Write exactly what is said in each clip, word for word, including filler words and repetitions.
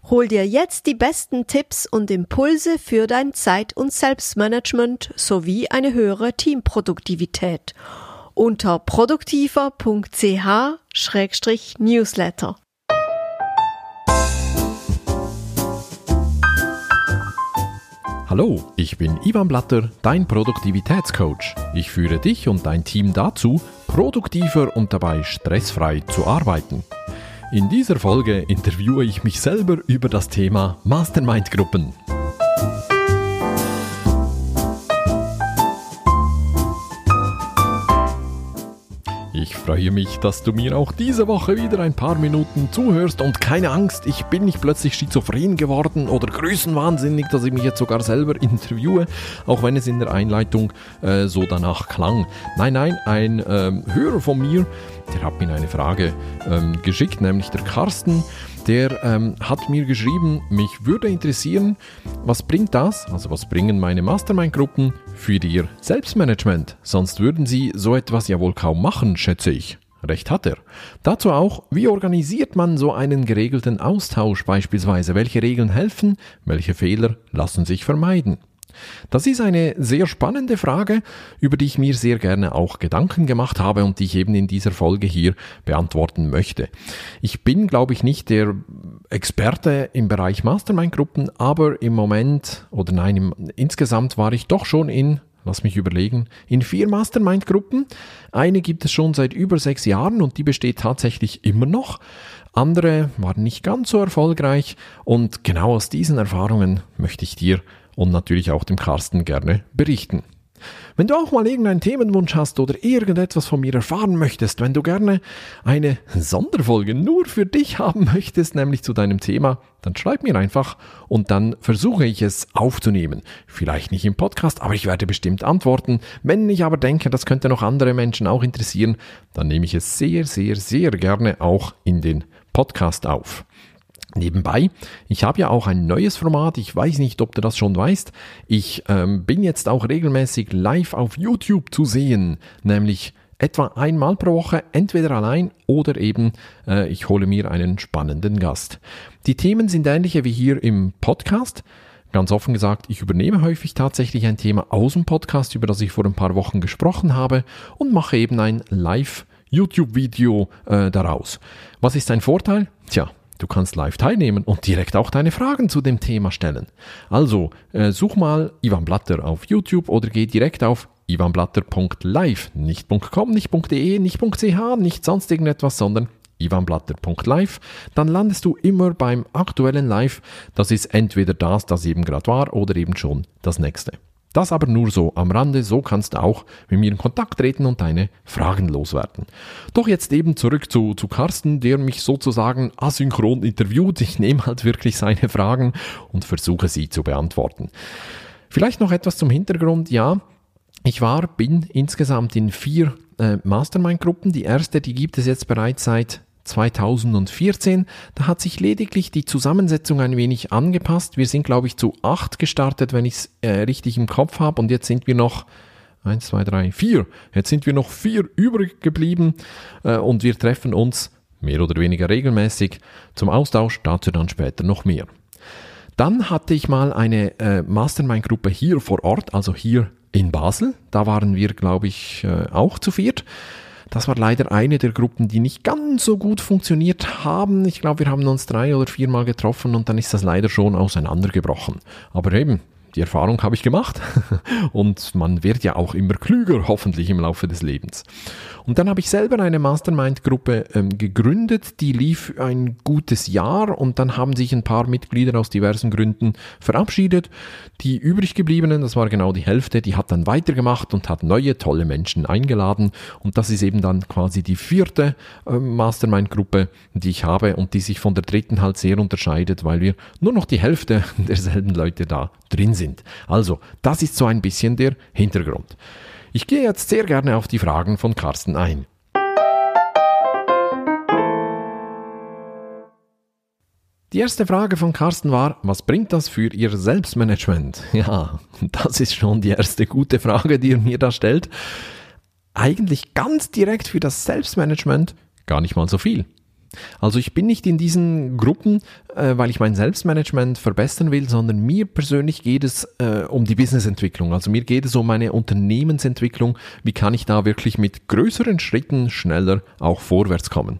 Hol dir jetzt die besten Tipps und Impulse für dein Zeit- und Selbstmanagement sowie eine höhere Teamproduktivität unter produktiver punkt c h Schrägstrich Newsletter. Hallo, ich bin Ivan Blatter, dein Produktivitätscoach. Ich führe dich und dein Team dazu, produktiver und dabei stressfrei zu arbeiten. In dieser Folge interviewe ich mich selber über das Thema Mastermind-Gruppen. Ich freue mich, dass du mir auch diese Woche wieder ein paar Minuten zuhörst und keine Angst, ich bin nicht plötzlich schizophren geworden oder größenwahnsinnig, dass ich mich jetzt sogar selber interviewe, auch wenn es in der Einleitung äh, so danach klang. Nein, nein, ein ähm, Hörer von mir, der hat mir eine Frage ähm, geschickt, nämlich der Carsten. Der ähm, hat mir geschrieben, mich würde interessieren, was bringt das, also was bringen meine Mastermind-Gruppen für ihr Selbstmanagement? Sonst würden sie so etwas ja wohl kaum machen, schätze ich. Recht hat er. Dazu auch, wie organisiert man so einen geregelten Austausch beispielsweise? Welche Regeln helfen? Welche Fehler lassen sich vermeiden? Das ist eine sehr spannende Frage, über die ich mir sehr gerne auch Gedanken gemacht habe und die ich eben in dieser Folge hier beantworten möchte. Ich bin, glaube ich, nicht der Experte im Bereich Mastermind-Gruppen, aber im Moment, oder nein, im, insgesamt war ich doch schon in, lass mich überlegen, in vier Mastermind-Gruppen. Eine gibt es schon seit über sechs Jahren und die besteht tatsächlich immer noch. Andere waren nicht ganz so erfolgreich und genau aus diesen Erfahrungen möchte ich dir und natürlich auch dem Carsten gerne berichten. Wenn du auch mal irgendeinen Themenwunsch hast oder irgendetwas von mir erfahren möchtest, wenn du gerne eine Sonderfolge nur für dich haben möchtest, nämlich zu deinem Thema, dann schreib mir einfach und dann versuche ich es aufzunehmen. Vielleicht nicht im Podcast, aber ich werde bestimmt antworten. Wenn ich aber denke, das könnte noch andere Menschen auch interessieren, dann nehme ich es sehr, sehr, sehr gerne auch in den Podcast auf. Nebenbei, ich habe ja auch ein neues Format, ich weiß nicht, ob du das schon weißt, ich ähm, bin jetzt auch regelmäßig live auf YouTube zu sehen, nämlich etwa einmal pro Woche, entweder allein oder eben äh, ich hole mir einen spannenden Gast. Die Themen sind ähnliche wie hier im Podcast. Ganz offen gesagt, ich übernehme häufig tatsächlich ein Thema aus dem Podcast, über das ich vor ein paar Wochen gesprochen habe und mache eben ein Live-YouTube-Video äh, daraus. Was ist ein Vorteil? Tja, du kannst live teilnehmen und direkt auch deine Fragen zu dem Thema stellen. Also äh, such mal Ivan Blatter auf YouTube oder geh direkt auf ivanblatter punkt live, nicht .com, nicht .de, nicht .ch, nicht sonst irgendetwas, sondern ivanblatter punkt live. Dann landest du immer beim aktuellen Live. Das ist entweder das, das eben gerade war oder eben schon das nächste. Das aber nur so am Rande, so kannst du auch mit mir in Kontakt treten und deine Fragen loswerden. Doch jetzt eben zurück zu, zu Carsten, der mich sozusagen asynchron interviewt. Ich nehme halt wirklich seine Fragen und versuche sie zu beantworten. Vielleicht noch etwas zum Hintergrund. Ja, ich war, bin insgesamt in vier äh, Mastermind-Gruppen. Die erste, die gibt es jetzt bereits seit zweitausendvierzehn, da hat sich lediglich die Zusammensetzung ein wenig angepasst. Wir sind, glaube ich, zu acht gestartet, wenn ich es äh, richtig im Kopf habe. Und jetzt sind wir noch, eins, zwei, drei, vier. Jetzt sind wir noch vier übrig geblieben äh, und wir treffen uns mehr oder weniger regelmäßig zum Austausch. Dazu dann später noch mehr. Dann hatte ich mal eine äh, Mastermind-Gruppe hier vor Ort, also hier in Basel. Da waren wir, glaube ich, äh, auch zu viert. Das war leider eine der Gruppen, die nicht ganz so gut funktioniert haben. Ich glaube, wir haben uns drei oder viermal getroffen und dann ist das leider schon auseinandergebrochen. Aber eben, die Erfahrung habe ich gemacht und man wird ja auch immer klüger, hoffentlich im Laufe des Lebens. Und dann habe ich selber eine Mastermind-Gruppe ähm, gegründet, die lief ein gutes Jahr und dann haben sich ein paar Mitglieder aus diversen Gründen verabschiedet. Die übrig gebliebenen, das war genau die Hälfte, die hat dann weitergemacht und hat neue tolle Menschen eingeladen und das ist eben dann quasi die vierte äh, Mastermind-Gruppe, die ich habe und die sich von der dritten halt sehr unterscheidet, weil wir nur noch die Hälfte derselben Leute da drin sind. Also, das ist so ein bisschen der Hintergrund. Ich gehe jetzt sehr gerne auf die Fragen von Carsten ein. Die erste Frage von Carsten war, was bringt das für Ihr Selbstmanagement? Ja, das ist schon die erste gute Frage, die er mir da stellt. Eigentlich ganz direkt für das Selbstmanagement gar nicht mal so viel. Also ich bin nicht in diesen Gruppen, äh, weil ich mein Selbstmanagement verbessern will, sondern mir persönlich geht es äh, um die Businessentwicklung. Also mir geht es um meine Unternehmensentwicklung. Wie kann ich da wirklich mit größeren Schritten schneller auch vorwärts kommen?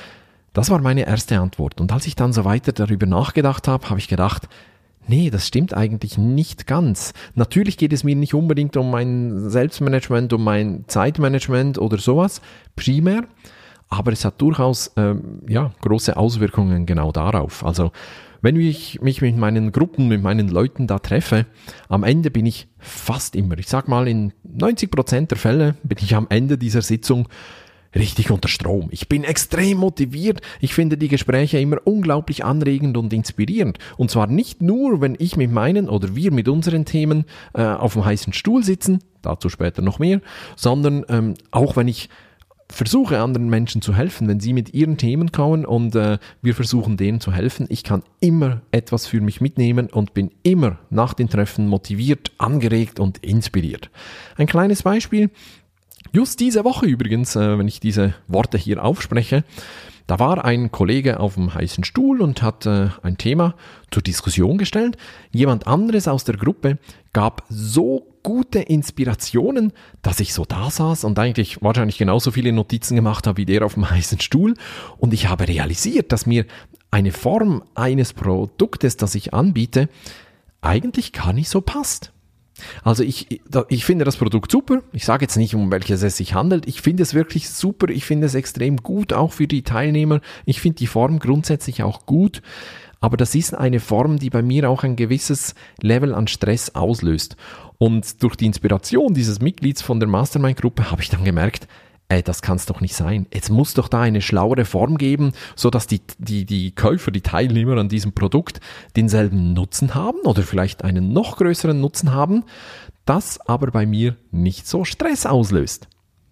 Das war meine erste Antwort. Und als ich dann so weiter darüber nachgedacht habe, habe ich gedacht, nee, das stimmt eigentlich nicht ganz. Natürlich geht es mir nicht unbedingt um mein Selbstmanagement, um mein Zeitmanagement oder sowas, primär. Aber es hat durchaus ähm, ja, große Auswirkungen genau darauf. Also wenn ich mich mit meinen Gruppen, mit meinen Leuten da treffe, am Ende bin ich fast immer, ich sag mal in neunzig Prozent der Fälle, bin ich am Ende dieser Sitzung richtig unter Strom. Ich bin extrem motiviert. Ich finde die Gespräche immer unglaublich anregend und inspirierend. Und zwar nicht nur, wenn ich mit meinen oder wir mit unseren Themen äh, auf dem heißen Stuhl sitzen, dazu später noch mehr, sondern ähm, auch wenn ich versuche anderen Menschen zu helfen, wenn sie mit ihren Themen kommen und äh, wir versuchen denen zu helfen. Ich kann immer etwas für mich mitnehmen und bin immer nach den Treffen motiviert, angeregt und inspiriert. Ein kleines Beispiel, just diese Woche übrigens, äh, wenn ich diese Worte hier aufspreche, da war ein Kollege auf dem heißen Stuhl und hat äh, ein Thema zur Diskussion gestellt. Jemand anderes aus der Gruppe gab so gute Inspirationen, dass ich so da saß und eigentlich wahrscheinlich genauso viele Notizen gemacht habe wie der auf dem heißen Stuhl. Und ich habe realisiert, dass mir eine Form eines Produktes, das ich anbiete, eigentlich gar nicht so passt. Also ich, ich finde das Produkt super. Ich sage jetzt nicht, um welches es sich handelt. Ich finde es wirklich super. Ich finde es extrem gut, auch für die Teilnehmer. Ich finde die Form grundsätzlich auch gut. Aber das ist eine Form, die bei mir auch ein gewisses Level an Stress auslöst. Und durch die Inspiration dieses Mitglieds von der Mastermind-Gruppe habe ich dann gemerkt, ey, das kann es doch nicht sein. Es muss doch da eine schlauere Form geben, sodass die, die, die Käufer, die Teilnehmer an diesem Produkt denselben Nutzen haben oder vielleicht einen noch größeren Nutzen haben, das aber bei mir nicht so Stress auslöst.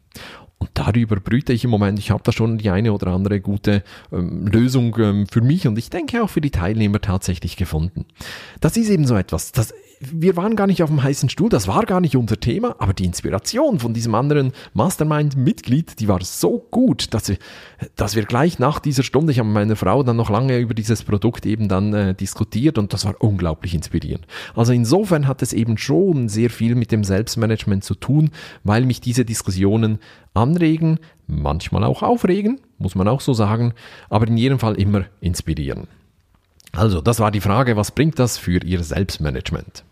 Und darüber brüte ich im Moment. Ich habe da schon die eine oder andere gute ähm, Lösung ähm, für mich und ich denke auch für die Teilnehmer tatsächlich gefunden. Das ist eben so etwas, das wir waren gar nicht auf dem heißen Stuhl, das war gar nicht unser Thema, aber die Inspiration von diesem anderen Mastermind-Mitglied, die war so gut, dass wir, dass wir gleich nach dieser Stunde, ich habe mit meiner Frau dann noch lange über dieses Produkt eben dann äh, diskutiert und das war unglaublich inspirierend. Also insofern hat es eben schon sehr viel mit dem Selbstmanagement zu tun, weil mich diese Diskussionen anregen, manchmal auch aufregen, muss man auch so sagen, aber in jedem Fall immer inspirieren. Also, das war die Frage, was bringt das für Ihr Selbstmanagement?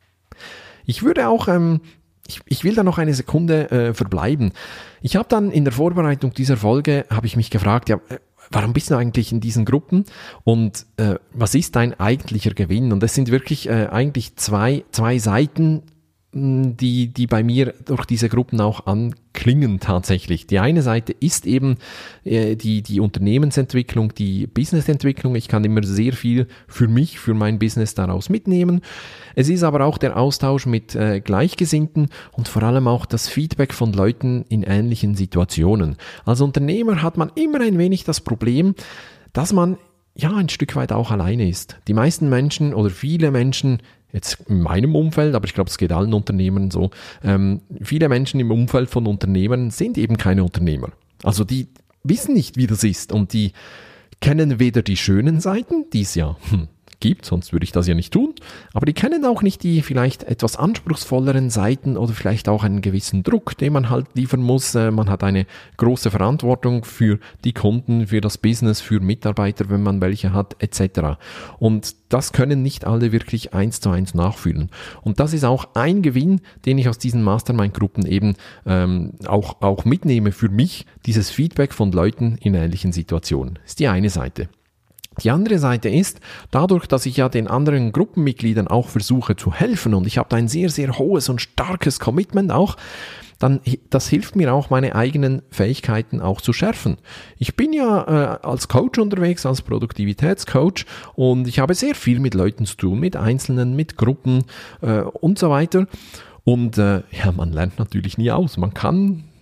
Ich würde auch, ähm, ich, ich will da noch eine Sekunde äh, verbleiben. Ich habe dann in der Vorbereitung dieser Folge, habe ich mich gefragt, ja, warum bist du eigentlich in diesen Gruppen und äh, was ist dein eigentlicher Gewinn? Und es sind wirklich äh, eigentlich zwei, zwei Seiten, die, die bei mir durch diese Gruppen auch anklingen tatsächlich. Die eine Seite ist eben äh, die, die Unternehmensentwicklung, die Businessentwicklung. Ich kann immer sehr viel für mich, für mein Business daraus mitnehmen. Es ist aber auch der Austausch mit äh, Gleichgesinnten und vor allem auch das Feedback von Leuten in ähnlichen Situationen. Als Unternehmer hat man immer ein wenig das Problem, dass man ja ein Stück weit auch alleine ist. Die meisten Menschen oder viele Menschen, jetzt in meinem Umfeld, aber ich glaube, es geht allen Unternehmern so, ähm, viele Menschen im Umfeld von Unternehmern sind eben keine Unternehmer. Also die wissen nicht, wie das ist und die kennen weder die schönen Seiten, die es ja hm, gibt, sonst würde ich das ja nicht tun, aber die kennen auch nicht die vielleicht etwas anspruchsvolleren Seiten oder vielleicht auch einen gewissen Druck, den man halt liefern muss. Man hat eine große Verantwortung für die Kunden, für das Business, für Mitarbeiter, wenn man welche hat, et cetera. Und das können nicht alle wirklich eins zu eins nachfühlen. Und das ist auch ein Gewinn, den ich aus diesen Mastermind-Gruppen eben ähm, auch, auch mitnehme für mich, dieses Feedback von Leuten in ähnlichen Situationen. Das ist die eine Seite. Die andere Seite ist, dadurch, dass ich ja den anderen Gruppenmitgliedern auch versuche zu helfen und ich habe da ein sehr, sehr hohes und starkes Commitment auch, dann das hilft mir auch, meine eigenen Fähigkeiten auch zu schärfen. Ich bin ja äh, als Coach unterwegs, als Produktivitätscoach und ich habe sehr viel mit Leuten zu tun, mit Einzelnen, mit Gruppen äh, und so weiter. Und äh, ja, man lernt natürlich nie aus. Man kann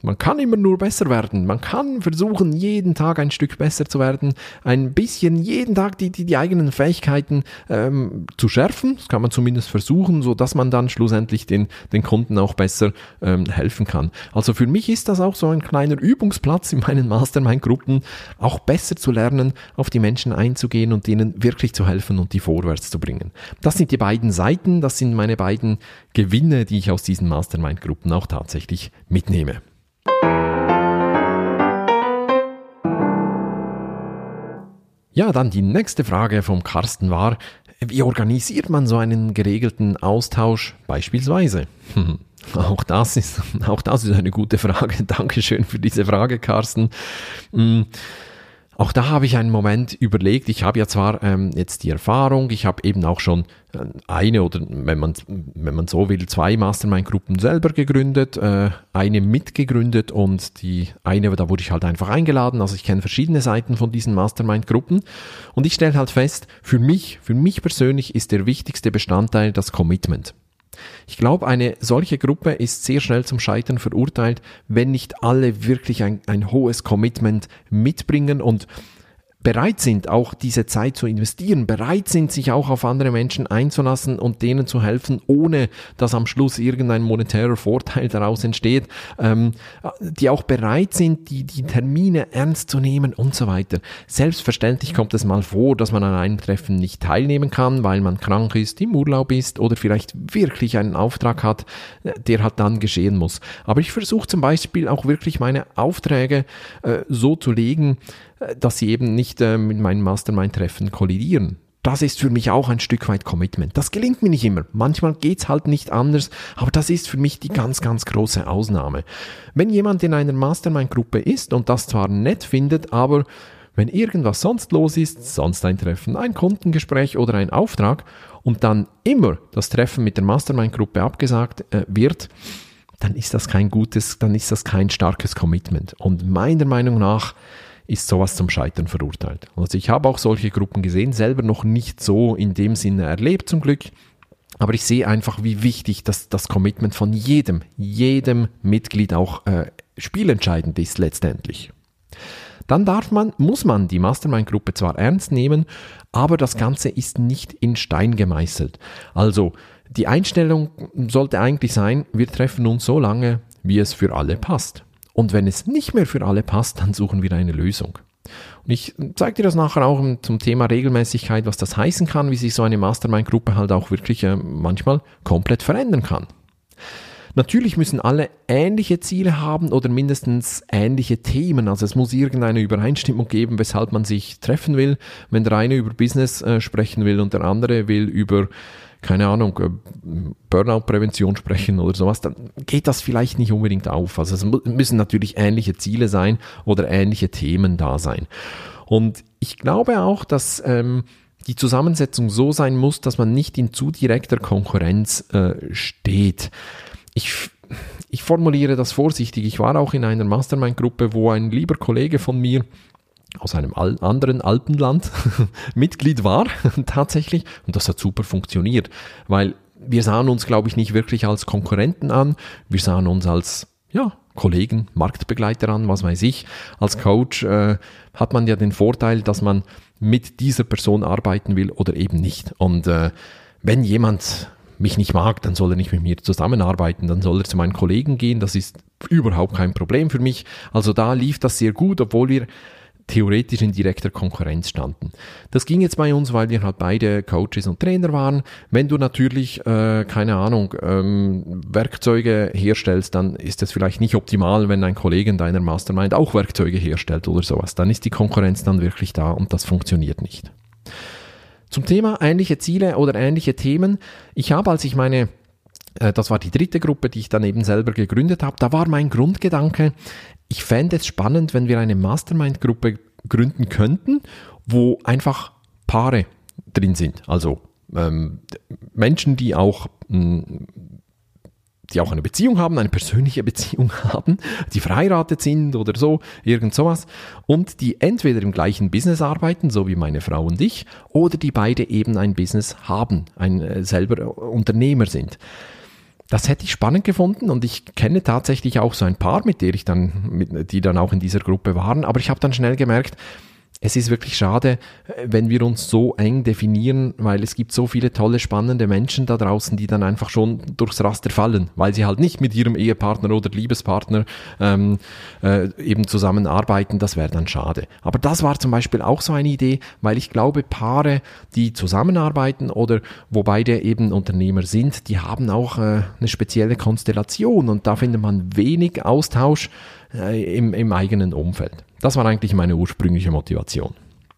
man kann immer nur besser werden. Man kann versuchen, jeden Tag ein Stück besser zu werden, ein bisschen jeden Tag die, die, die eigenen Fähigkeiten ähm, zu schärfen. Das kann man zumindest versuchen, so dass man dann schlussendlich den, den Kunden auch besser ähm, helfen kann. Also für mich ist das auch so ein kleiner Übungsplatz in meinen Mastermind-Gruppen, auch besser zu lernen, auf die Menschen einzugehen und denen wirklich zu helfen und die vorwärts zu bringen. Das sind die beiden Seiten, das sind meine beiden Gewinne, die ich aus diesen Mastermind-Gruppen auch tatsächlich mitnehme. Ja, dann die nächste Frage vom Carsten war, wie organisiert man so einen geregelten Austausch beispielsweise? Hm, auch das ist, auch das ist eine gute Frage. Dankeschön für diese Frage, Carsten. Hm, Auch da habe ich einen Moment überlegt. Ich habe ja zwar ähm, jetzt die Erfahrung, ich habe eben auch schon eine oder, wenn man, wenn man so will, zwei Mastermind-Gruppen selber gegründet, äh, eine mitgegründet und die eine, da wurde ich halt einfach eingeladen. Also ich kenne verschiedene Seiten von diesen Mastermind-Gruppen und ich stelle halt fest, für mich, für mich persönlich ist der wichtigste Bestandteil das Commitment. Ich glaube, eine solche Gruppe ist sehr schnell zum Scheitern verurteilt, wenn nicht alle wirklich ein, ein hohes Commitment mitbringen und bereit sind, auch diese Zeit zu investieren, bereit sind, sich auch auf andere Menschen einzulassen und denen zu helfen, ohne dass am Schluss irgendein monetärer Vorteil daraus entsteht, ähm, die auch bereit sind, die, die Termine ernst zu nehmen und so weiter. Selbstverständlich kommt es mal vor, dass man an einem Treffen nicht teilnehmen kann, weil man krank ist, im Urlaub ist oder vielleicht wirklich einen Auftrag hat, der halt dann geschehen muss. Aber ich versuche zum Beispiel auch wirklich meine Aufträge äh, so zu legen, dass sie eben nicht äh, mit meinen Mastermind-Treffen kollidieren. Das ist für mich auch ein Stück weit Commitment. Das gelingt mir nicht immer. Manchmal geht's halt nicht anders, aber das ist für mich die ganz, ganz große Ausnahme. Wenn jemand in einer Mastermind-Gruppe ist und das zwar nett findet, aber wenn irgendwas sonst los ist, sonst ein Treffen, ein Kundengespräch oder ein Auftrag und dann immer das Treffen mit der Mastermind-Gruppe abgesagt äh, wird, dann ist das kein gutes, dann ist das kein starkes Commitment. Und meiner Meinung nach ist sowas zum Scheitern verurteilt. Also ich habe auch solche Gruppen gesehen, selber noch nicht so in dem Sinne erlebt zum Glück, aber ich sehe einfach, wie wichtig das, das Commitment von jedem, jedem Mitglied auch äh, spielentscheidend ist letztendlich. Dann darf man, muss man die Mastermind-Gruppe zwar ernst nehmen, aber das Ganze ist nicht in Stein gemeißelt. Also die Einstellung sollte eigentlich sein, wir treffen uns so lange, wie es für alle passt. Und wenn es nicht mehr für alle passt, dann suchen wir eine Lösung. Und ich zeige dir das nachher auch zum Thema Regelmäßigkeit, was das heißen kann, wie sich so eine Mastermind-Gruppe halt auch wirklich äh, manchmal komplett verändern kann. Natürlich müssen alle ähnliche Ziele haben oder mindestens ähnliche Themen. Also es muss irgendeine Übereinstimmung geben, weshalb man sich treffen will. Wenn der eine über Business äh, sprechen will und der andere will über, keine Ahnung, Burnout-Prävention sprechen oder sowas, dann geht das vielleicht nicht unbedingt auf. Also es müssen natürlich ähnliche Ziele sein oder ähnliche Themen da sein. Und ich glaube auch, dass ähm, die Zusammensetzung so sein muss, dass man nicht in zu direkter Konkurrenz äh, steht. Ich, ich formuliere das vorsichtig. Ich war auch in einer Mastermind-Gruppe, wo ein lieber Kollege von mir aus einem al- anderen Alpenland Mitglied war, tatsächlich. Und das hat super funktioniert, weil wir sahen uns, glaube ich, nicht wirklich als Konkurrenten an. Wir sahen uns als, ja, Kollegen, Marktbegleiter an, was weiß ich. Als Coach äh, hat man ja den Vorteil, dass man mit dieser Person arbeiten will oder eben nicht. Und äh, wenn jemand mich nicht mag, dann soll er nicht mit mir zusammenarbeiten, dann soll er zu meinen Kollegen gehen, das ist überhaupt kein Problem für mich. Also da lief das sehr gut, obwohl wir theoretisch in direkter Konkurrenz standen. Das ging jetzt bei uns, weil wir halt beide Coaches und Trainer waren. Wenn du natürlich, äh, keine Ahnung, ähm, Werkzeuge herstellst, dann ist es vielleicht nicht optimal, wenn ein Kollege in deiner Mastermind auch Werkzeuge herstellt oder sowas. Dann ist die Konkurrenz dann wirklich da und das funktioniert nicht. Zum Thema ähnliche Ziele oder ähnliche Themen. Ich habe, als ich meine, äh, das war die dritte Gruppe, die ich dann eben selber gegründet habe, da war mein Grundgedanke, ich fände es spannend, wenn wir eine Mastermind-Gruppe gründen könnten, wo einfach Paare drin sind. Also ähm, Menschen, die auch, mh, die auch eine Beziehung haben, eine persönliche Beziehung haben, die verheiratet sind oder so, irgend sowas. Und die entweder im gleichen Business arbeiten, so wie meine Frau und ich, oder die beide eben ein Business haben, ein äh, selber Unternehmer sind. Das hätte ich spannend gefunden und ich kenne tatsächlich auch so ein paar, mit der ich dann, mit, die dann auch in dieser Gruppe waren, aber ich habe dann schnell gemerkt, es ist wirklich schade, wenn wir uns so eng definieren, weil es gibt so viele tolle, spannende Menschen da draußen, die dann einfach schon durchs Raster fallen, weil sie halt nicht mit ihrem Ehepartner oder Liebespartner ähm, äh, eben zusammenarbeiten. Das wäre dann schade. Aber das war zum Beispiel auch so eine Idee, weil ich glaube, Paare, die zusammenarbeiten oder wo beide eben Unternehmer sind, die haben auch äh, eine spezielle Konstellation und da findet man wenig Austausch äh, im, im eigenen Umfeld. Das war eigentlich meine ursprüngliche Motivation.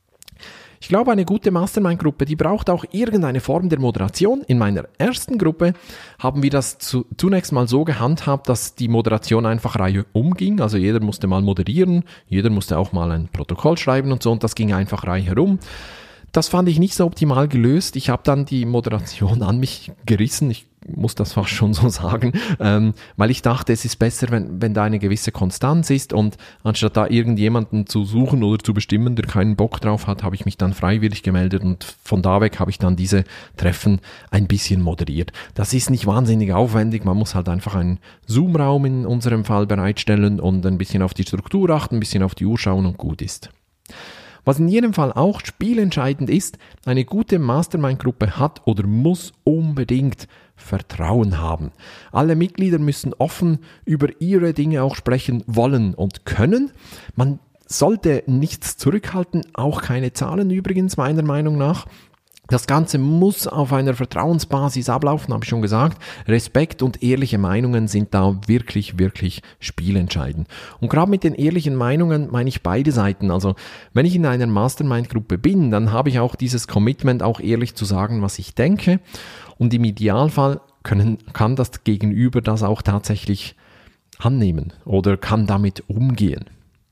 Ich glaube, eine gute Mastermind-Gruppe, die braucht auch irgendeine Form der Moderation. In meiner ersten Gruppe haben wir das zu, zunächst mal so gehandhabt, dass die Moderation einfach Reihe umging. Also jeder musste mal moderieren, jeder musste auch mal ein Protokoll schreiben und so und das ging einfach Reihe herum. Das fand ich nicht so optimal gelöst. Ich habe dann die Moderation an mich gerissen. Ich muss das fast schon so sagen, ähm, weil ich dachte, es ist besser, wenn, wenn da eine gewisse Konstanz ist und anstatt da irgendjemanden zu suchen oder zu bestimmen, der keinen Bock drauf hat, habe ich mich dann freiwillig gemeldet und von da weg habe ich dann diese Treffen ein bisschen moderiert. Das ist nicht wahnsinnig aufwendig, man muss halt einfach einen Zoom-Raum in unserem Fall bereitstellen und ein bisschen auf die Struktur achten, ein bisschen auf die Uhr schauen und gut ist. Was in jedem Fall auch spielentscheidend ist, eine gute Mastermind-Gruppe hat oder muss unbedingt Vertrauen haben. Alle Mitglieder müssen offen über ihre Dinge auch sprechen wollen und können. Man sollte nichts zurückhalten, auch keine Zahlen übrigens, meiner Meinung nach. Das Ganze muss auf einer Vertrauensbasis ablaufen, habe ich schon gesagt. Respekt und ehrliche Meinungen sind da wirklich, wirklich spielentscheidend. Und gerade mit den ehrlichen Meinungen meine ich beide Seiten. Also wenn ich in einer Mastermind-Gruppe bin, dann habe ich auch dieses Commitment, auch ehrlich zu sagen, was ich denke. Und im Idealfall können, kann das Gegenüber das auch tatsächlich annehmen oder kann damit umgehen.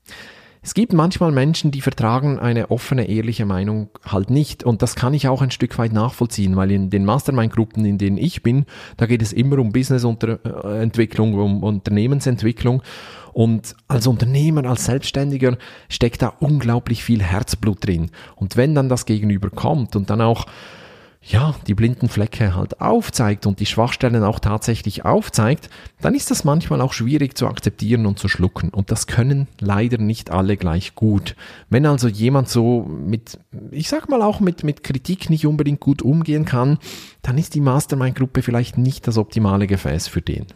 Es gibt manchmal Menschen, die vertragen eine offene, ehrliche Meinung halt nicht und das kann ich auch ein Stück weit nachvollziehen, weil in den Mastermind-Gruppen, in denen ich bin, da geht es immer um Business-Entwicklung, um Unternehmensentwicklung und als Unternehmer, als Selbstständiger steckt da unglaublich viel Herzblut drin und wenn dann das Gegenüber kommt und dann auch ja, die blinden Flecke halt aufzeigt und die Schwachstellen auch tatsächlich aufzeigt, dann ist das manchmal auch schwierig zu akzeptieren und zu schlucken. Und das können leider nicht alle gleich gut. Wenn also jemand so mit, ich sag mal auch mit, mit Kritik nicht unbedingt gut umgehen kann, dann ist die Mastermind-Gruppe vielleicht nicht das optimale Gefäß für den.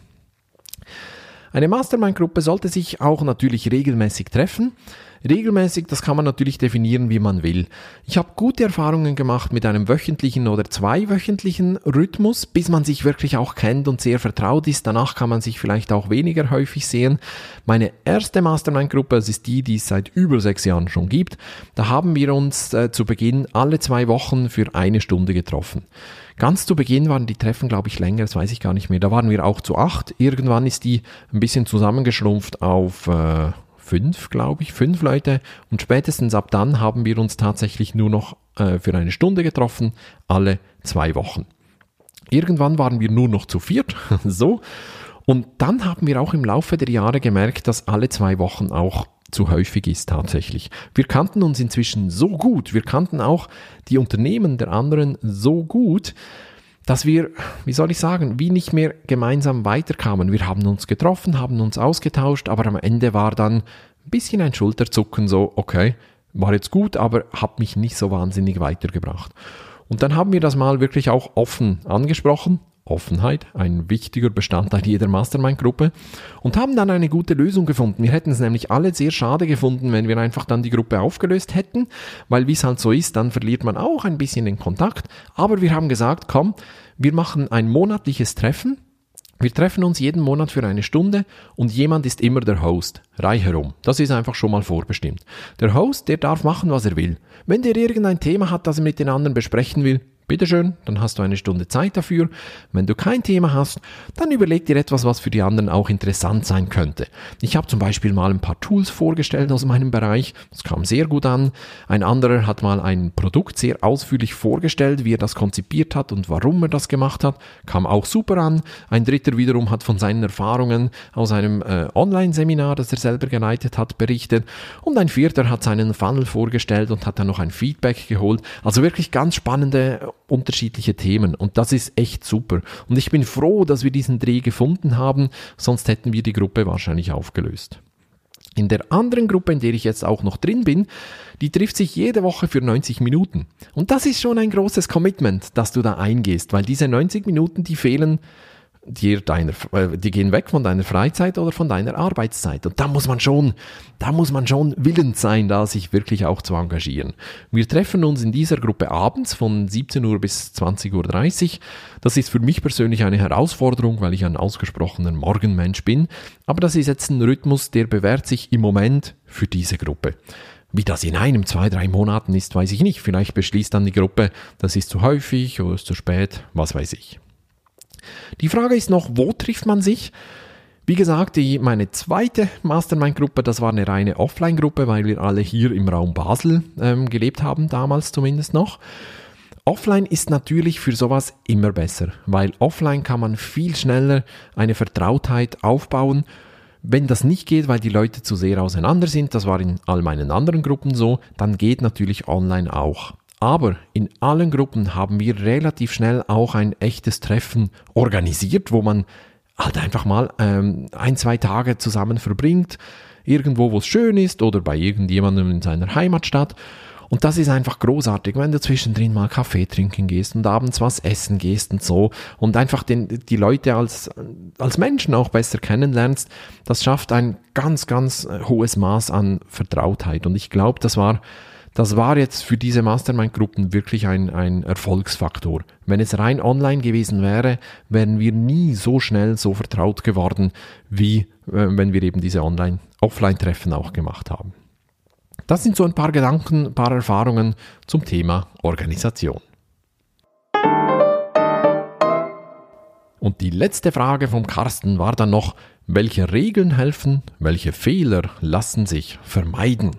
Eine Mastermind-Gruppe sollte sich auch natürlich regelmäßig treffen. Regelmäßig, das kann man natürlich definieren, wie man will. Ich habe gute Erfahrungen gemacht mit einem wöchentlichen oder zweiwöchentlichen Rhythmus, bis man sich wirklich auch kennt und sehr vertraut ist. Danach kann man sich vielleicht auch weniger häufig sehen. Meine erste Mastermind-Gruppe, das ist die, die es seit über sechs Jahren schon gibt, da haben wir uns äh, zu Beginn alle zwei Wochen für eine Stunde getroffen. Ganz zu Beginn waren die Treffen, glaube ich, länger, das weiß ich gar nicht mehr. Da waren wir auch zu acht. Irgendwann ist die ein bisschen zusammengeschrumpft auf äh, fünf, glaube ich, fünf Leute. Und spätestens ab dann haben wir uns tatsächlich nur noch äh, für eine Stunde getroffen, alle zwei Wochen. Irgendwann waren wir nur noch zu viert, so. Und dann haben wir auch im Laufe der Jahre gemerkt, dass alle zwei Wochen auch zu häufig ist tatsächlich. Wir kannten uns inzwischen so gut, wir kannten auch die Unternehmen der anderen so gut, dass wir, wie soll ich sagen, wie nicht mehr gemeinsam weiterkamen. Wir haben uns getroffen, haben uns ausgetauscht, aber am Ende war dann ein bisschen ein Schulterzucken, so, okay, war jetzt gut, aber hat mich nicht so wahnsinnig weitergebracht. Und dann haben wir das mal wirklich auch offen angesprochen. Offenheit, ein wichtiger Bestandteil jeder Mastermind-Gruppe und haben dann eine gute Lösung gefunden. Wir hätten es nämlich alle sehr schade gefunden, wenn wir einfach dann die Gruppe aufgelöst hätten, weil wie es halt so ist, dann verliert man auch ein bisschen den Kontakt. Aber wir haben gesagt, komm, wir machen ein monatliches Treffen. Wir treffen uns jeden Monat für eine Stunde und jemand ist immer der Host, Reihe herum. Das ist einfach schon mal vorbestimmt. Der Host, der darf machen, was er will. Wenn der irgendein Thema hat, das er mit den anderen besprechen will, bitteschön, dann hast du eine Stunde Zeit dafür. Wenn du kein Thema hast, dann überleg dir etwas, was für die anderen auch interessant sein könnte. Ich habe zum Beispiel mal ein paar Tools vorgestellt aus meinem Bereich. Das kam sehr gut an. Ein anderer hat mal ein Produkt sehr ausführlich vorgestellt, wie er das konzipiert hat und warum er das gemacht hat. Kam auch super an. Ein dritter wiederum hat von seinen Erfahrungen aus einem äh, Online-Seminar, das er selber geleitet hat, berichtet. Und ein vierter hat seinen Funnel vorgestellt und hat dann noch ein Feedback geholt. Also wirklich ganz spannende unterschiedliche Themen und das ist echt super. Und ich bin froh, dass wir diesen Dreh gefunden haben, sonst hätten wir die Gruppe wahrscheinlich aufgelöst. In der anderen Gruppe, in der ich jetzt auch noch drin bin, die trifft sich jede Woche für neunzig Minuten. Und das ist schon ein großes Commitment, das du da eingehst, weil diese neunzig Minuten, die fehlen dir deiner, äh, die gehen weg von deiner Freizeit oder von deiner Arbeitszeit. Und da muss man schon, da muss man schon willens sein, da sich wirklich auch zu engagieren. Wir treffen uns in dieser Gruppe abends von siebzehn Uhr bis zwanzig Uhr dreißig. Das ist für mich persönlich eine Herausforderung, weil ich ein ausgesprochener Morgenmensch bin. Aber das ist jetzt ein Rhythmus, der bewährt sich im Moment für diese Gruppe. Wie das in einem, zwei, drei Monaten ist, weiß ich nicht. Vielleicht beschließt dann die Gruppe, das ist zu häufig oder ist zu spät, was weiß ich. Die Frage ist noch, wo trifft man sich? Wie gesagt, die, meine zweite Mastermind-Gruppe, das war eine reine Offline-Gruppe, weil wir alle hier im Raum Basel ähm, gelebt haben, damals zumindest noch. Offline ist natürlich für sowas immer besser, weil offline kann man viel schneller eine Vertrautheit aufbauen. Wenn das nicht geht, weil die Leute zu sehr auseinander sind, das war in all meinen anderen Gruppen so, dann geht natürlich online auch. Aber in allen Gruppen haben wir relativ schnell auch ein echtes Treffen organisiert, wo man halt einfach mal ähm, ein, zwei Tage zusammen verbringt, irgendwo, wo es schön ist oder bei irgendjemandem in seiner Heimatstadt. Und das ist einfach großartig, wenn du zwischendrin mal Kaffee trinken gehst und abends was essen gehst und so und einfach den, die Leute als, als Menschen auch besser kennenlernst. Das schafft ein ganz, ganz hohes Maß an Vertrautheit. Und ich glaube, das war Das war jetzt für diese Mastermind-Gruppen wirklich ein, ein Erfolgsfaktor. Wenn es rein online gewesen wäre, wären wir nie so schnell so vertraut geworden, wie äh, wenn wir eben diese Online, Offline-Treffen auch gemacht haben. Das sind so ein paar Gedanken, ein paar Erfahrungen zum Thema Organisation. Und die letzte Frage vom Carsten war dann noch, welche Regeln helfen, welche Fehler lassen sich vermeiden?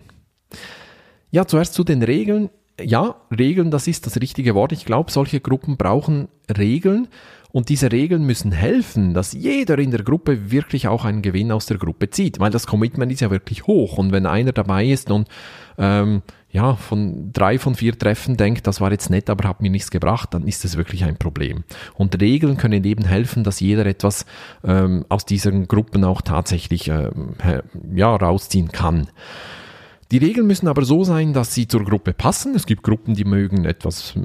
Ja, zuerst zu den Regeln. Ja, Regeln, das ist das richtige Wort. Ich glaube, solche Gruppen brauchen Regeln und diese Regeln müssen helfen, dass jeder in der Gruppe wirklich auch einen Gewinn aus der Gruppe zieht, weil das Commitment ist ja wirklich hoch und wenn einer dabei ist und ähm, ja, von drei von vier Treffen denkt, das war jetzt nett, aber hat mir nichts gebracht, dann ist das wirklich ein Problem. Und Regeln können eben helfen, dass jeder etwas ähm, aus diesen Gruppen auch tatsächlich ähm, ja, rausziehen kann. Die Regeln müssen aber so sein, dass sie zur Gruppe passen. Es gibt Gruppen, die mögen etwas,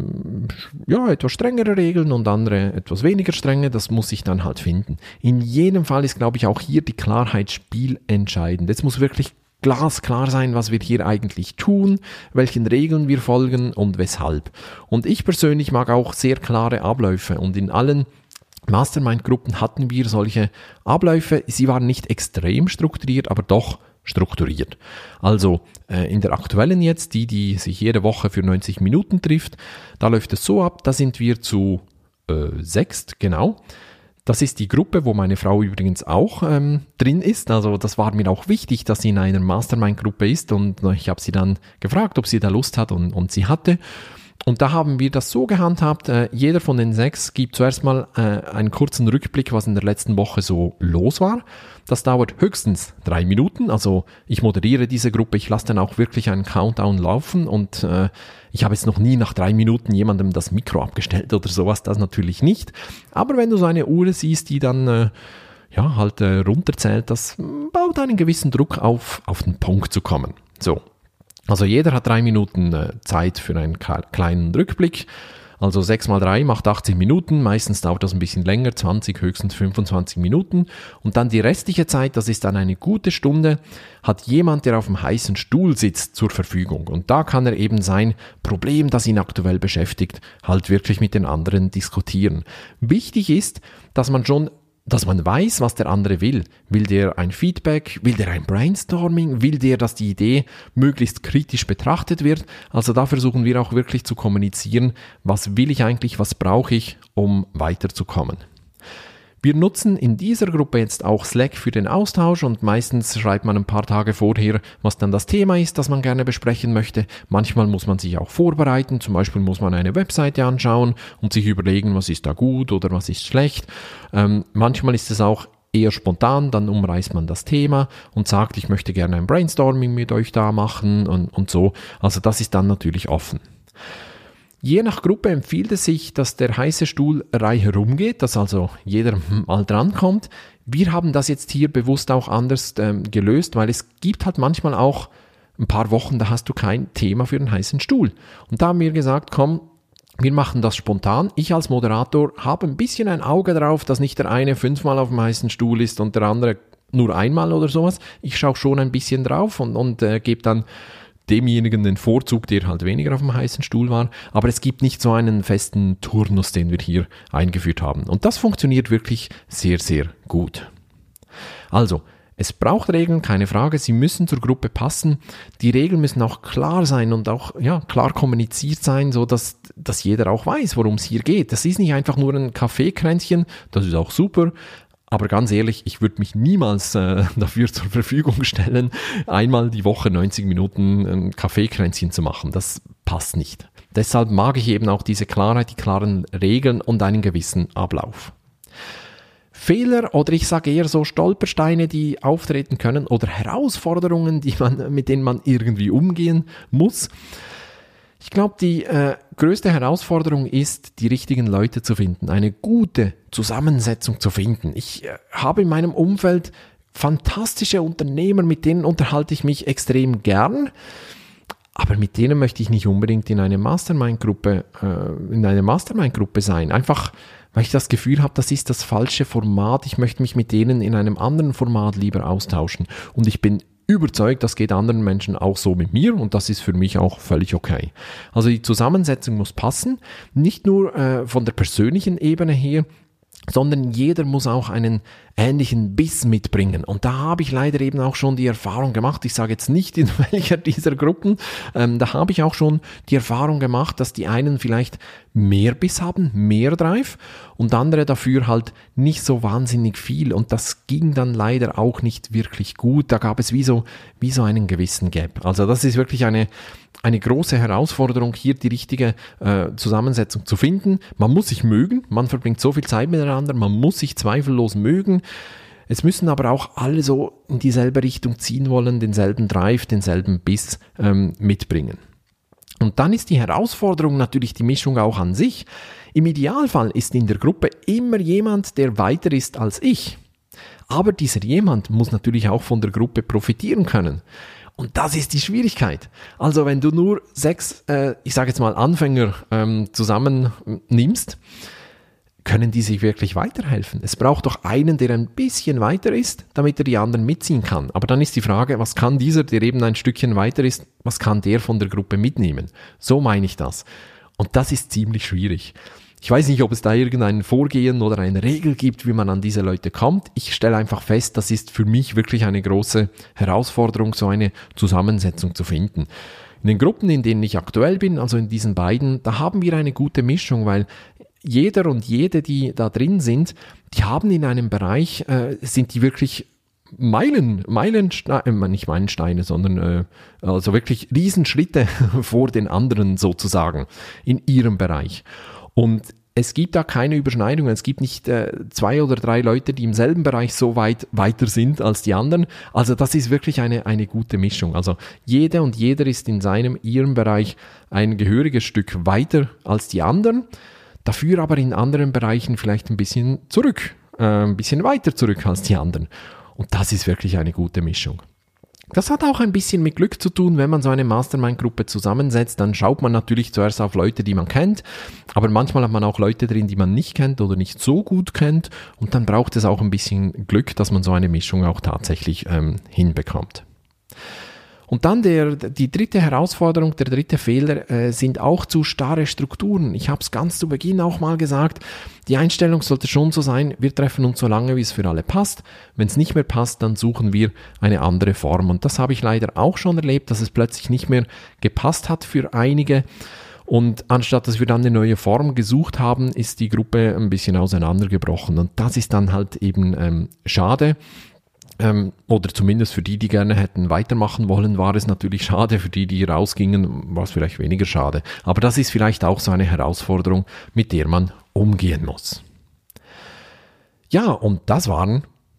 ja, etwas strengere Regeln und andere etwas weniger strenge. Das muss ich dann halt finden. In jedem Fall ist, glaube ich, auch hier die Klarheit spielentscheidend. Es muss wirklich glasklar sein, was wir hier eigentlich tun, welchen Regeln wir folgen und weshalb. Und ich persönlich mag auch sehr klare Abläufe und in allen Mastermind-Gruppen hatten wir solche Abläufe. Sie waren nicht extrem strukturiert, aber doch strukturiert. Also äh, in der aktuellen jetzt, die, die sich jede Woche für neunzig Minuten trifft, da läuft es so ab, da sind wir zu äh, sechst, genau. Das ist die Gruppe, wo meine Frau übrigens auch ähm, drin ist. Also das war mir auch wichtig, dass sie in einer Mastermind-Gruppe ist und ich habe sie dann gefragt, ob sie da Lust hat und, und sie hatte. Und da haben wir das so gehandhabt, äh, jeder von den sechs gibt zuerst mal äh, einen kurzen Rückblick, was in der letzten Woche so los war. Das dauert höchstens drei Minuten, also ich moderiere diese Gruppe, ich lasse dann auch wirklich einen Countdown laufen und äh, ich habe jetzt noch nie nach drei Minuten jemandem das Mikro abgestellt oder sowas, das natürlich nicht. Aber wenn du so eine Uhr siehst, die dann äh, ja halt äh, runterzählt, das baut einen gewissen Druck auf, auf den Punkt zu kommen. So. Also jeder hat drei Minuten äh, Zeit für einen kleinen Rückblick. Also sechs mal drei macht achtzig Minuten, meistens dauert das ein bisschen länger, zwanzig, höchstens fünfundzwanzig Minuten. Und dann die restliche Zeit, das ist dann eine gute Stunde, hat jemand, der auf dem heißen Stuhl sitzt, zur Verfügung. Und da kann er eben sein Problem, das ihn aktuell beschäftigt, halt wirklich mit den anderen diskutieren. Wichtig ist, dass man schon dass man weiß, was der andere will. Will der ein Feedback? Will der ein Brainstorming? Will der, dass die Idee möglichst kritisch betrachtet wird? Also da versuchen wir auch wirklich zu kommunizieren, was will ich eigentlich, was brauche ich, um weiterzukommen. Wir nutzen in dieser Gruppe jetzt auch Slack für den Austausch und meistens schreibt man ein paar Tage vorher, was dann das Thema ist, das man gerne besprechen möchte. Manchmal muss man sich auch vorbereiten, zum Beispiel muss man eine Webseite anschauen und sich überlegen, was ist da gut oder was ist schlecht. Ähm, manchmal ist es auch eher spontan, dann umreißt man das Thema und sagt, ich möchte gerne ein Brainstorming mit euch da machen und, und so. Also das ist dann natürlich offen. Je nach Gruppe empfiehlt es sich, dass der heiße Stuhl reihum geht, dass also jeder mal drankommt. Wir haben das jetzt hier bewusst auch anders ähm, gelöst, weil es gibt halt manchmal auch ein paar Wochen, da hast du kein Thema für einen heißen Stuhl. Und da haben wir gesagt, komm, wir machen das spontan. Ich als Moderator habe ein bisschen ein Auge drauf, dass nicht der eine fünfmal auf dem heißen Stuhl ist und der andere nur einmal oder sowas. Ich schaue schon ein bisschen drauf und, und äh, gebe dann demjenigen den Vorzug, der halt weniger auf dem heißen Stuhl war. Aber es gibt nicht so einen festen Turnus, den wir hier eingeführt haben. Und das funktioniert wirklich sehr, sehr gut. Also, es braucht Regeln, keine Frage, sie müssen zur Gruppe passen. Die Regeln müssen auch klar sein und auch ja, klar kommuniziert sein, so dass, dass jeder auch weiß, worum es hier geht. Das ist nicht einfach nur ein Kaffeekränzchen, das ist auch super. Aber ganz ehrlich, ich würde mich niemals äh, dafür zur Verfügung stellen, einmal die Woche neunzig Minuten ein Kaffeekränzchen zu machen. Das passt nicht. Deshalb mag ich eben auch diese Klarheit, die klaren Regeln und einen gewissen Ablauf. Fehler oder ich sage eher so Stolpersteine, die auftreten können oder Herausforderungen, die man, mit denen man irgendwie umgehen muss. Ich glaube, die äh, größte Herausforderung ist, die richtigen Leute zu finden, eine gute Zusammensetzung zu finden. Ich äh, habe in meinem Umfeld fantastische Unternehmer, mit denen unterhalte ich mich extrem gern, aber mit denen möchte ich nicht unbedingt in eine Mastermind-Gruppe, äh, in eine Mastermind-Gruppe sein. Einfach, weil ich das Gefühl habe, das ist das falsche Format. Ich möchte mich mit denen in einem anderen Format lieber austauschen. Und ich bin überzeugt, das geht anderen Menschen auch so mit mir und das ist für mich auch völlig okay. Also die Zusammensetzung muss passen, nicht nur äh, von der persönlichen Ebene her, sondern jeder muss auch einen ähnlichen Biss mitbringen. Und da habe ich leider eben auch schon die Erfahrung gemacht, ich sage jetzt nicht in welcher dieser Gruppen, ähm, da habe ich auch schon die Erfahrung gemacht, dass die einen vielleicht mehr Biss haben, mehr Drive und andere dafür halt nicht so wahnsinnig viel. Und das ging dann leider auch nicht wirklich gut. Da gab es wie so, wie so einen gewissen Gap. Also das ist wirklich eine Eine große Herausforderung, hier die richtige äh, Zusammensetzung zu finden. Man muss sich mögen, man verbringt so viel Zeit miteinander, man muss sich zweifellos mögen. Es müssen aber auch alle so in dieselbe Richtung ziehen wollen, denselben Drive, denselben Biss ähm, mitbringen. Und dann ist die Herausforderung natürlich die Mischung auch an sich. Im Idealfall ist in der Gruppe immer jemand, der weiter ist als ich. Aber dieser jemand muss natürlich auch von der Gruppe profitieren können. Und das ist die Schwierigkeit. Also wenn du nur sechs, äh, ich sage jetzt mal Anfänger ähm, zusammen nimmst, können die sich wirklich weiterhelfen? Es braucht doch einen, der ein bisschen weiter ist, damit er die anderen mitziehen kann. Aber dann ist die Frage, was kann dieser, der eben ein Stückchen weiter ist, was kann der von der Gruppe mitnehmen? So meine ich das. Und das ist ziemlich schwierig. Ich weiß nicht, ob es da irgendein Vorgehen oder eine Regel gibt, wie man an diese Leute kommt. Ich stelle einfach fest, das ist für mich wirklich eine große Herausforderung, so eine Zusammensetzung zu finden. In den Gruppen, in denen ich aktuell bin, also in diesen beiden, da haben wir eine gute Mischung, weil jeder und jede, die da drin sind, die haben in einem Bereich, äh, sind die wirklich Meilen, Meilensteine, nicht Meilensteine, sondern äh, also wirklich Riesenschritte vor den anderen sozusagen in ihrem Bereich. Und es gibt da keine Überschneidungen, es gibt nicht äh, zwei oder drei Leute, die im selben Bereich so weit weiter sind als die anderen. Also das ist wirklich eine, eine gute Mischung. Also jeder und jeder ist in seinem, ihrem Bereich ein gehöriges Stück weiter als die anderen, dafür aber in anderen Bereichen vielleicht ein bisschen zurück, äh, ein bisschen weiter zurück als die anderen. Und das ist wirklich eine gute Mischung. Das hat auch ein bisschen mit Glück zu tun, wenn man so eine Mastermind-Gruppe zusammensetzt, dann schaut man natürlich zuerst auf Leute, die man kennt, aber manchmal hat man auch Leute drin, die man nicht kennt oder nicht so gut kennt und dann braucht es auch ein bisschen Glück, dass man so eine Mischung auch tatsächlich ähm, hinbekommt. Und dann der, die dritte Herausforderung, der dritte Fehler äh, sind auch zu starre Strukturen. Ich habe es ganz zu Beginn auch mal gesagt, die Einstellung sollte schon so sein, wir treffen uns so lange, wie es für alle passt. Wenn es nicht mehr passt, dann suchen wir eine andere Form. Und das habe ich leider auch schon erlebt, dass es plötzlich nicht mehr gepasst hat für einige. Und anstatt dass wir dann eine neue Form gesucht haben, ist die Gruppe ein bisschen auseinandergebrochen. Und das ist dann halt eben ähm, schade. Ähm, oder zumindest für die, die gerne hätten weitermachen wollen, war es natürlich schade. Für die, die rausgingen, war es vielleicht weniger schade. Aber das ist vielleicht auch so eine Herausforderung, mit der man umgehen muss. Ja, und das waren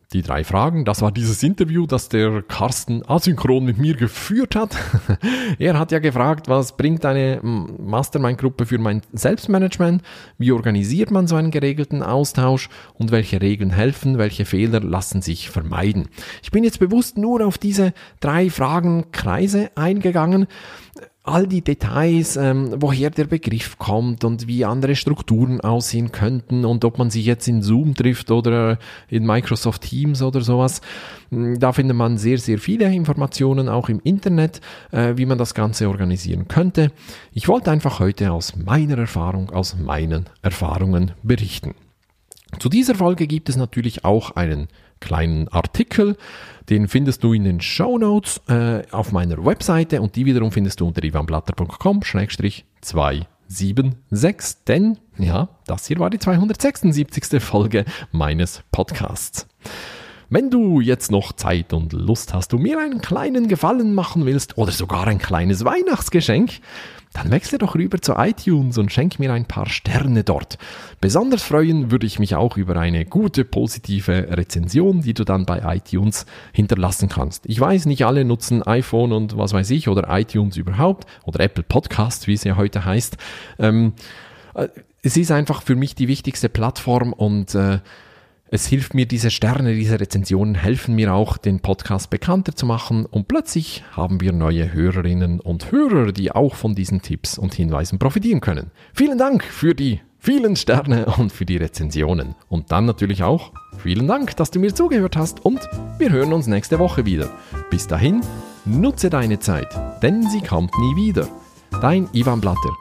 Die drei Fragen, das war dieses Interview, das der Carsten asynchron mit mir geführt hat. Er hat ja gefragt, was bringt eine Mastermind-Gruppe für mein Selbstmanagement? Wie organisiert man so einen geregelten Austausch? Und welche Regeln helfen? Welche Fehler lassen sich vermeiden? Ich bin jetzt bewusst nur auf diese drei Fragenkreise eingegangen. All die Details, ähm, woher der Begriff kommt und wie andere Strukturen aussehen könnten und ob man sich jetzt in Zoom trifft oder in Microsoft Teams oder sowas. Da findet man sehr, sehr viele Informationen auch im Internet, äh, wie man das Ganze organisieren könnte. Ich wollte einfach heute aus meiner Erfahrung, aus meinen Erfahrungen berichten. Zu dieser Folge gibt es natürlich auch einen kleinen Artikel, den findest du in den Shownotes äh, auf meiner Webseite und die wiederum findest du unter ivanblatter punkt com Schrägstrich zweihundertsiebenundsechzig, denn ja, das hier war die zweihundertsechsundsiebzigste Folge meines Podcasts. Wenn du jetzt noch Zeit und Lust hast, du mir einen kleinen Gefallen machen willst oder sogar ein kleines Weihnachtsgeschenk, dann wechsle doch rüber zu iTunes und schenk mir ein paar Sterne dort. Besonders freuen würde ich mich auch über eine gute, positive Rezension, die du dann bei iTunes hinterlassen kannst. Ich weiß, nicht alle nutzen iPhone und was weiß ich oder iTunes überhaupt oder Apple Podcast, wie es ja heute heißt. Ähm, es ist einfach für mich die wichtigste Plattform und äh, es hilft mir, diese Sterne, diese Rezensionen helfen mir auch, den Podcast bekannter zu machen und plötzlich haben wir neue Hörerinnen und Hörer, die auch von diesen Tipps und Hinweisen profitieren können. Vielen Dank für die vielen Sterne und für die Rezensionen. Und dann natürlich auch vielen Dank, dass du mir zugehört hast und wir hören uns nächste Woche wieder. Bis dahin, nutze deine Zeit, denn sie kommt nie wieder. Dein Ivan Blatter.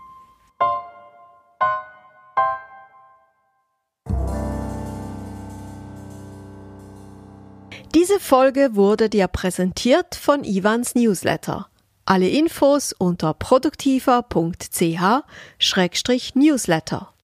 Diese Folge wurde dir präsentiert von Ivans Newsletter. Alle Infos unter produktiver punkt c h Schrägstrich Newsletter.